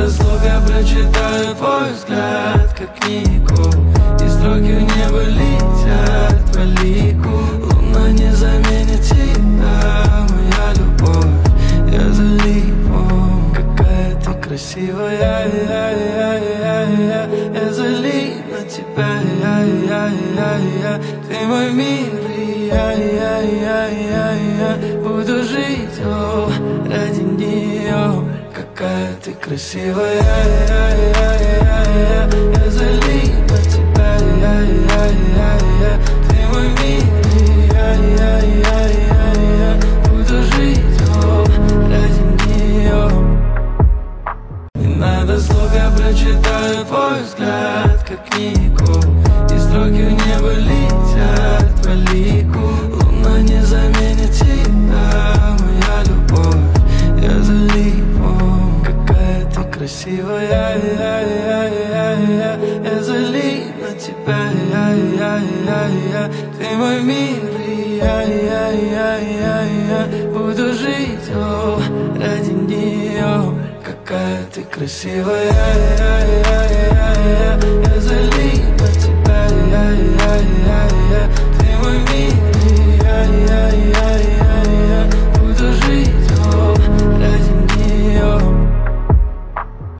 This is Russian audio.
надо слов, я прочитаю твой взгляд, как книгу, и строки в небо летят по лику. Луна не заменит тебя, моя любовь. Я за липом, какая ты красивая, я залип на тебя, ты мой мир, и я буду жить, ради нее. Какая ты красивая, я залип на тебя, ты мой мир, и я буду жить, ради нее. Не надо слов, я прочитаю твой взгляд, как книгу, и строки в небо летят по лику. Луна не заменит тебя, моя любовь. Я за липом, какая ты красивая, я залип на тебя, ты мой мир, и я буду жить, ради нее. Какая ты красивая, я залип на тебя, ты мой мир.